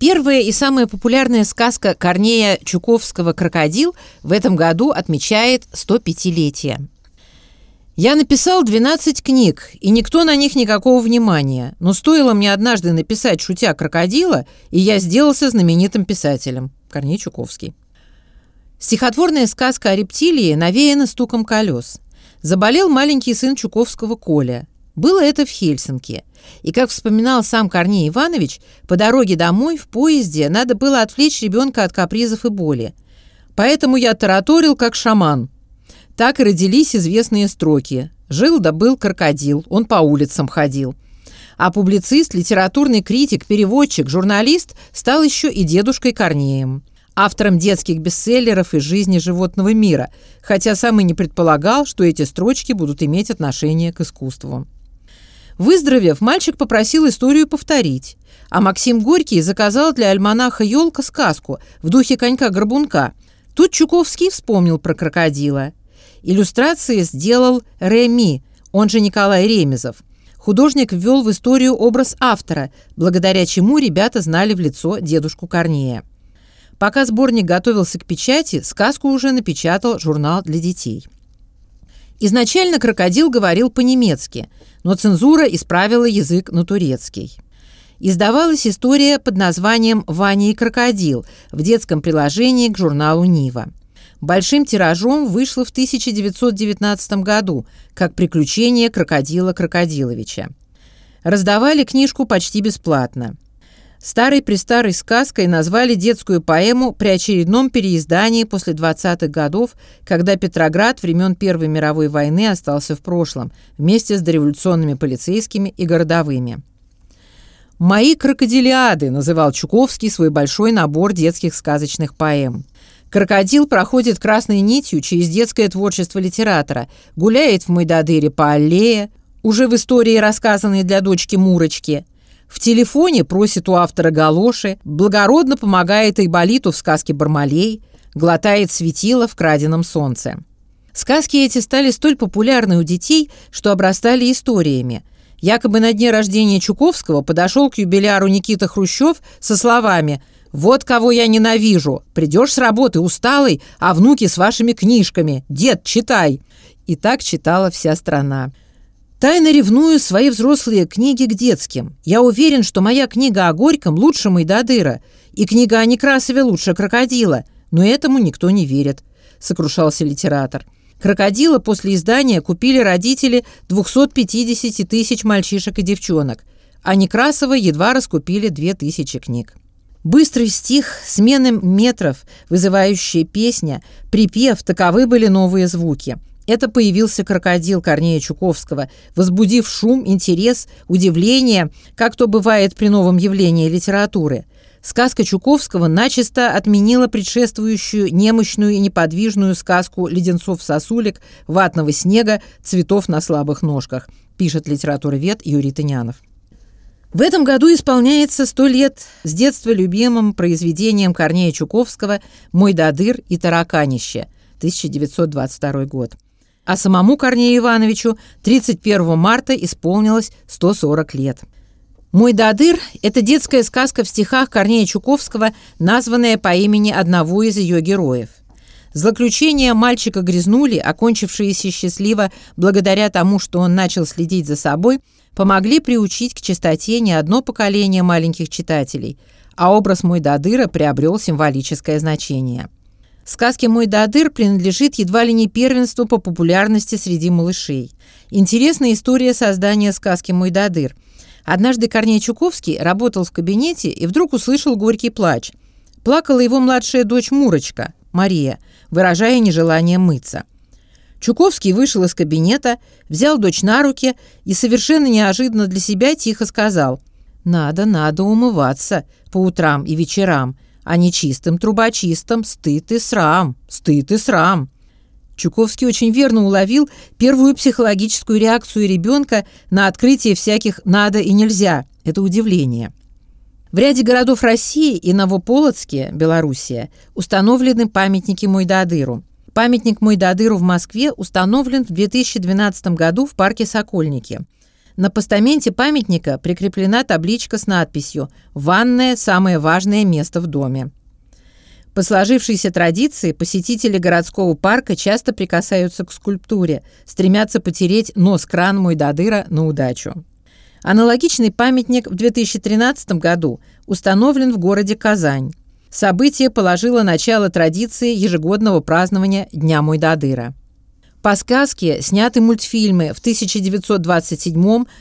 Первая и самая популярная сказка Корнея Чуковского «Крокодил» в этом году отмечает 105-летие. Я написал 12 книг, и никто на них никакого внимания. Но стоило мне однажды написать, шутя, крокодила, и я сделался знаменитым писателем. Корней Чуковский. Стихотворная сказка о рептилии навеяна стуком колес. Заболел маленький сын Чуковского Коля. Было это в Хельсинки. И, как вспоминал сам Корней Иванович, по дороге домой в поезде надо было отвлечь ребенка от капризов и боли. Поэтому я тараторил, как шаман. Так и родились известные строки. Жил да был крокодил, он по улицам ходил. А публицист, литературный критик, переводчик, журналист стал еще и дедушкой Корнеем. Автором детских бестселлеров из жизни животного мира, хотя сам и не предполагал, что эти строчки будут иметь отношение к искусству. Выздоровев, мальчик попросил историю повторить, а Максим Горький заказал для альманаха «Елка» сказку в духе конька-горбунка. Тут Чуковский вспомнил про крокодила. Иллюстрации сделал Реми, он же Николай Ремезов. Художник ввел в историю образ автора, благодаря чему ребята знали в лицо дедушку Корнея. Пока сборник готовился к печати, сказку уже напечатал журнал для детей. Изначально крокодил говорил по-немецки, но цензура исправила язык на турецкий. Издавалась история под названием «Ваня и крокодил» в детском приложении к журналу «Нива». Большим тиражом вышло в 1919 году, как «Приключения крокодила Крокодиловича». Раздавали книжку почти бесплатно. Старой-престарой сказкой назвали детскую поэму при очередном переиздании после 20-х годов, когда Петроград времен Первой мировой войны остался в прошлом, вместе с дореволюционными полицейскими и городовыми. «Мои крокодилиады» называл Чуковский свой большой набор детских сказочных поэм. Крокодил проходит красной нитью через детское творчество литератора, гуляет в Мойдодыре по аллее, уже в истории, рассказанной для дочки Мурочки. В телефоне просит у автора галоши, благородно помогает Айболиту в сказке «Бармалей», глотает светило в «Краденом солнце». Сказки эти стали столь популярны у детей, что обрастали историями. Якобы на дне рождения Чуковского подошел к юбиляру Никита Хрущев со словами: «Вот кого я ненавижу. Придешь с работы усталый, а внуки с вашими книжками. Дед, читай». И так читала вся страна. Тайно ревную свои взрослые книги к детским. Я уверен, что моя книга о Горьком лучше Мойдодыра, и книга о Некрасове лучше крокодила, но этому никто не верит, сокрушался литератор. Крокодила после издания купили родители 250 тысяч мальчишек и девчонок, а Некрасова едва раскупили 2000 книг. Быстрый стих, смены метров, вызывающая песня, припев – таковы были новые звуки. Это появился крокодил Корнея Чуковского, возбудив шум, интерес, удивление, как то бывает при новом явлении литературы. Сказка Чуковского начисто отменила предшествующую немощную и неподвижную сказку «Леденцов-сосулек», «Ватного снега», «Цветов на слабых ножках», пишет литературовед Юрий Тынянов. В этом году исполняется 100 лет с детства любимым произведением Корнея Чуковского «Мойдодыр и тараканище», 1922 год. А самому Корнею Ивановичу 31 марта исполнилось 140 лет. «Мойдодыр» – это детская сказка в стихах Корнея Чуковского, названная по имени одного из ее героев. Злоключения мальчика Грязнули, окончившиеся счастливо благодаря тому, что он начал следить за собой, помогли приучить к чистоте не одно поколение маленьких читателей, а образ Мойдодыра приобрел символическое значение. Сказке «Мойдодыр» принадлежит едва ли не первенству по популярности среди малышей. Интересная история создания сказки «Мойдодыр». Однажды Корней Чуковский работал в кабинете и вдруг услышал горький плач. Плакала его младшая дочь Мурочка, Мария, выражая нежелание мыться. Чуковский вышел из кабинета, взял дочь на руки и совершенно неожиданно для себя тихо сказал: «Надо умываться по утрам и вечерам, а не чистым трубочистом, стыд и срам, стыд и срам». Чуковский очень верно уловил первую психологическую реакцию ребенка на открытие всяких «надо» и «нельзя» – это удивление. В ряде городов России и Новополоцке, Белоруссия, установлены памятники Мойдодыру. Памятник Мойдодыру в Москве установлен в 2012 году в парке Сокольники. На постаменте памятника прикреплена табличка с надписью «Ванная – самое важное место в доме». По сложившейся традиции посетители городского парка часто прикасаются к скульптуре, стремятся потереть нос-кран Мойдодыра на удачу. Аналогичный памятник в 2013 году установлен в городе Казань. Событие положило начало традиции ежегодного празднования Дня Мойдодыра. По сказке сняты мультфильмы в 1927,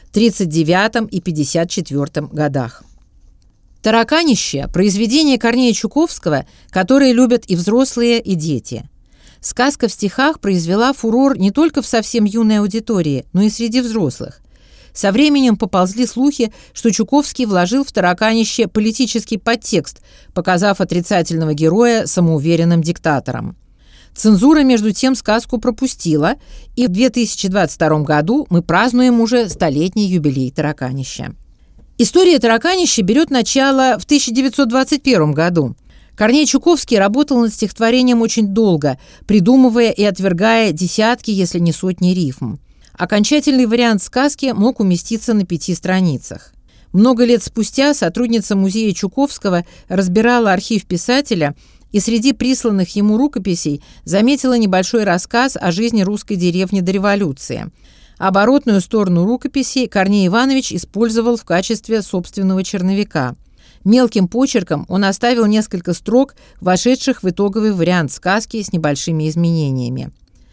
1939 и 1954 годах. «Тараканище» – произведение Корнея Чуковского, которое любят и взрослые, и дети. Сказка в стихах произвела фурор не только в совсем юной аудитории, но и среди взрослых. Со временем поползли слухи, что Чуковский вложил в «Тараканище» политический подтекст, показав отрицательного героя самоуверенным диктатором. Цензура, между тем, сказку пропустила, и в 2022 году мы празднуем уже 100-летний юбилей «Тараканища». История «Тараканища» берет начало в 1921 году. Корней Чуковский работал над стихотворением очень долго, придумывая и отвергая десятки, если не сотни рифм. Окончательный вариант сказки мог уместиться на 5 страницах. Много лет спустя сотрудница музея Чуковского разбирала архив писателя и среди присланных ему рукописей заметила небольшой рассказ о жизни русской деревни до революции. Оборотную сторону рукописи Корней Иванович использовал в качестве собственного черновика. Мелким почерком он оставил несколько строк, вошедших в итоговый вариант сказки с небольшими изменениями.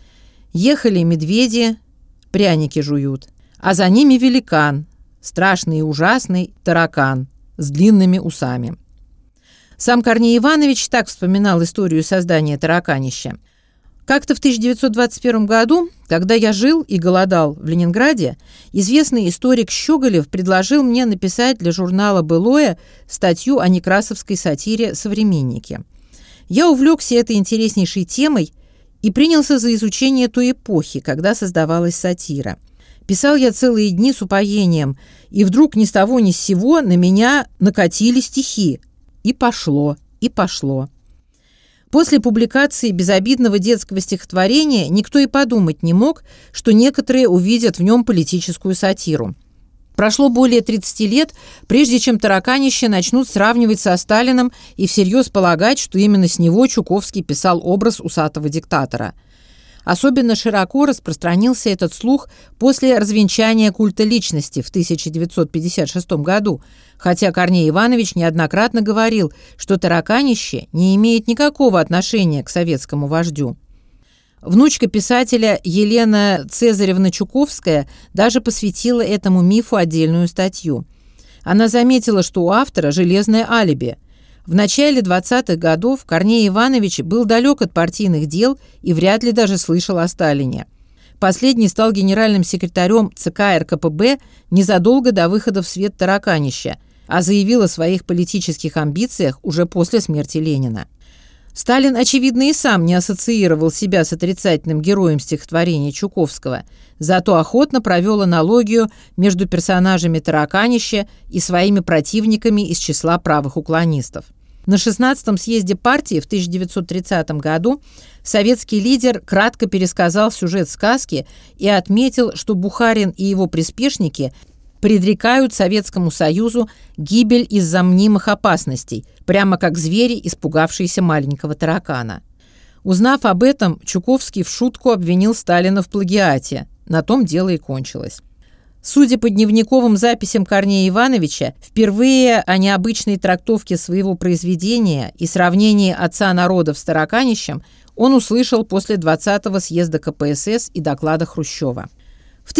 «Ехали медведи, пряники жуют, а за ними великан, страшный и ужасный таракан с длинными усами». Сам Корней Иванович так вспоминал историю создания «Тараканища». Как-то в 1921 году, когда я жил и голодал в Ленинграде, известный историк Щеголев предложил мне написать для журнала «Былое» статью о некрасовской сатире «Современники». Я увлекся этой интереснейшей темой и принялся за изучение той эпохи, когда создавалась сатира. Писал я целые дни с упоением, и вдруг ни с того ни с сего на меня накатили стихи. И пошло, и пошло. После публикации безобидного детского стихотворения никто и подумать не мог, что некоторые увидят в нем политическую сатиру. Прошло более 30 лет, прежде чем «Тараканище» начнут сравнивать со Сталиным и всерьез полагать, что именно с него Чуковский писал образ усатого диктатора. Особенно широко распространился этот слух после развенчания культа личности в 1956 году, хотя Корней Иванович неоднократно говорил, что «Тараканище» не имеет никакого отношения к советскому вождю. Внучка писателя Елена Цезаревна Чуковская даже посвятила этому мифу отдельную статью. Она заметила, что у автора железное алиби. В начале 20-х годов Корней Иванович был далек от партийных дел и вряд ли даже слышал о Сталине. Последний стал генеральным секретарем ЦК РКПБ незадолго до выхода в свет «Тараканища», а заявил о своих политических амбициях уже после смерти Ленина. Сталин, очевидно, и сам не ассоциировал себя с отрицательным героем стихотворения Чуковского, зато охотно провел аналогию между персонажами «Тараканища» и своими противниками из числа правых уклонистов. На 16-м съезде партии в 1930 году советский лидер кратко пересказал сюжет сказки и отметил, что Бухарин и его приспешники предрекают Советскому Союзу гибель из-за мнимых опасностей, прямо как звери, испугавшиеся маленького таракана. Узнав об этом, Чуковский в шутку обвинил Сталина в плагиате. На том дело и кончилось. Судя по дневниковым записям Корнея Ивановича, впервые о необычной трактовке своего произведения и сравнении отца народов с «Тараканищем» он услышал после 20-го съезда КПСС и доклада Хрущева. В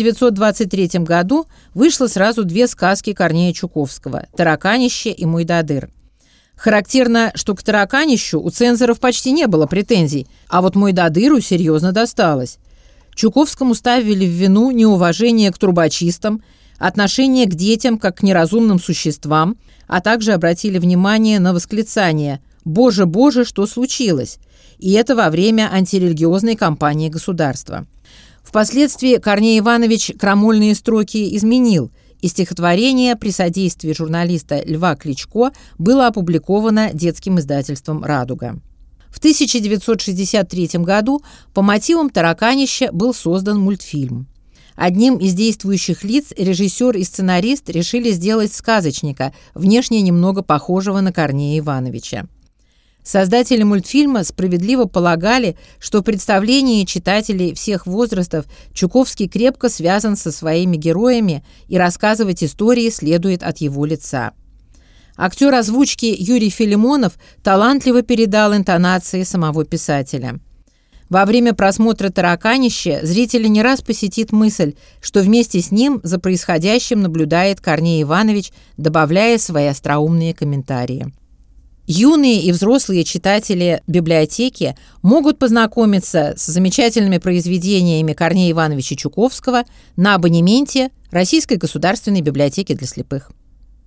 1923 году вышло сразу 2 сказки Корнея Чуковского «Тараканище» и «Мойдодыр». Характерно, что к «Тараканищу» у цензоров почти не было претензий, а вот «Мойдодыру» серьезно досталось. Чуковскому ставили в вину неуважение к трубочистам, отношение к детям как к неразумным существам, а также обратили внимание на восклицание «Боже, Боже, что случилось?» И это во время антирелигиозной кампании государства. Впоследствии Корней Иванович крамольные строки изменил, и стихотворение при содействии журналиста Льва Кличко было опубликовано детским издательством «Радуга». В 1963 году по мотивам «Тараканища» был создан мультфильм. Одним из действующих лиц режиссер и сценарист решили сделать сказочника, внешне немного похожего на Корнея Ивановича. Создатели мультфильма справедливо полагали, что в представлении читателей всех возрастов Чуковский крепко связан со своими героями, и рассказывать истории следует от его лица. Актер озвучки Юрий Филимонов талантливо передал интонации самого писателя. Во время просмотра «Тараканища» зрителя не раз посетит мысль, что вместе с ним за происходящим наблюдает Корней Иванович, добавляя свои остроумные комментарии. Юные и взрослые читатели библиотеки могут познакомиться с замечательными произведениями Корнея Ивановича Чуковского на абонементе Российской государственной библиотеки для слепых.